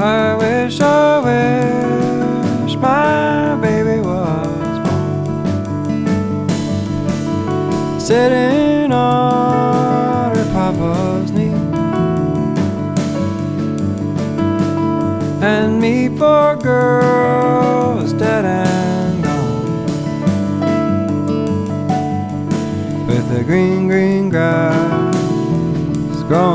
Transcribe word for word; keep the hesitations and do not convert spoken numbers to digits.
I wish, I wish my baby was born, sitting on her papa's knee, and me poor girl is dead and gone, with the green, green grass growing